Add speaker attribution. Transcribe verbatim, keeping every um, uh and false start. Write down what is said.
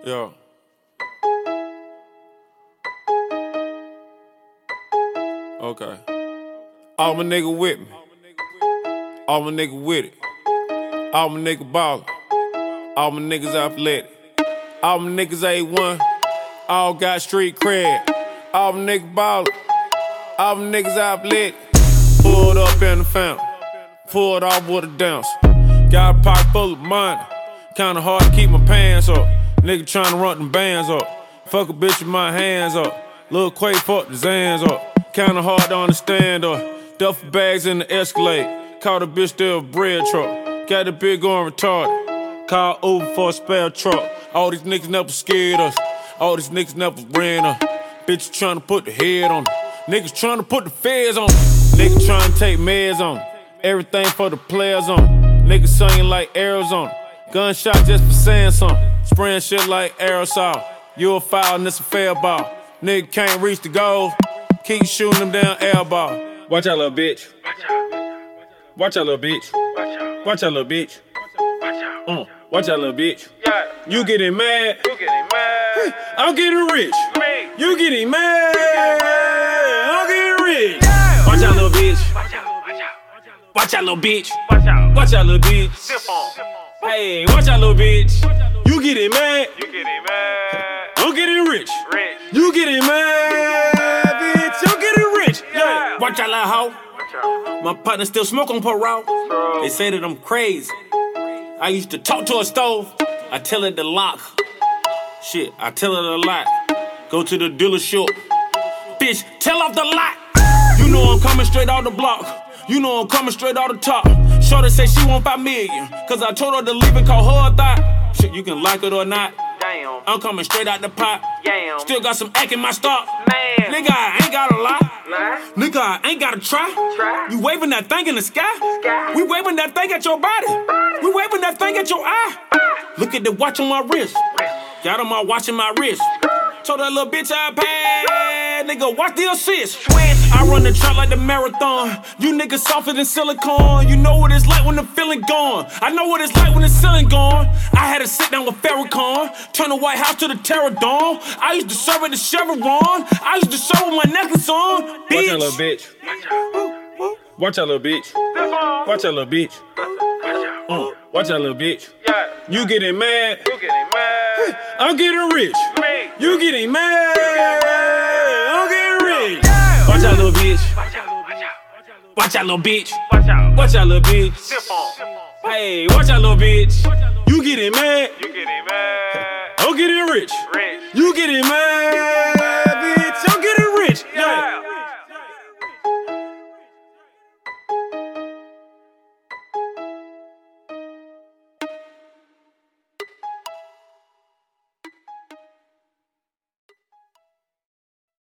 Speaker 1: Yeah. Okay. All my nigga with me. All my nigga with it. All my nigga ballin'. All my niggas athletic. All my niggas A one. All got street cred. All my niggas ballin'. All my niggas athletic. Pulled up in the fountain. Pulled off with a dance. Got a pocket full of money. Kinda hard to keep my pants up. Nigga tryna run them bands up. Fuck a bitch with my hands up. Lil' Quay fuck the Zans up. Kinda hard to understand up. Duffel bags in the Escalade. Caught a bitch there a bread truck. Got the bitch going retarded. Call Uber for a spare truck. All these niggas never scared us. All these niggas never ran us. Bitch tryna put the head on them. Niggas tryna put the feds on them. Niggas tryna take meds on them. Everything for the players on them. Niggas singing like Arizona. Gunshot just for saying something. Spraying shit like aerosol. You a foul and it's a fair ball. Nigga can't reach the goal. Keep shooting them down air ball. Watch out, little bitch. Watch out, little bitch. Watch out, little bitch. Uh, watch out, little bitch. You getting mad. I'm getting rich. You getting mad. I'm getting rich. Watch out, little bitch. Watch out, little bitch. Watch out, little bitch. Hey, watch out, little bitch. You getting mad. You getting mad. I'm getting rich. Rich. You getting mad, bitch. I'm getting rich. Yeah. Watch out, little hoe. My partner still smoke on parole. They say that I'm crazy. I used to talk to a stove. I tell it to lock. Shit, I tell it a lot. Go to the dealership. Bitch, tell off the lot. You know I'm coming straight out the block. You know I'm coming straight out the top. Shorty say she want five million. Cause I told her to leave and call her a thought. Shit, you can like it or not. Damn. I'm coming straight out the pot. Damn. Still got some act in my stock. Man. Nigga, I ain't got a lot. Nah. Nigga, I ain't gotta try. try. You waving that thing in the sky. sky. We waving that thing at your body. body. We waving that thing at your eye. Body. Look at the watch on my wrist. Got on my watch in my wrist. Told that little bitch I paid. Nigga, watch the assist. I run the track like the marathon. You niggas softer than silicone. You know what it's like when the feeling gone. I know what it's like when the ceiling gone. I had to sit down with Farrakhan. Turn the White House to the Terror Dome. I used to serve at the Chevron. I used to serve with my necklace on. Bitch. Watch out, little bitch. Watch out, little bitch. Watch out, little bitch. Uh, watch out, little bitch. You getting mad. You getting mad. I'm getting rich. You getting mad. I'm getting rich. Watch out, little bitch. Watch out, little bitch. Watch out, little bitch. Hey, watch out, little bitch. You getting mad. You getting mad. I'm getting rich. You getting mad.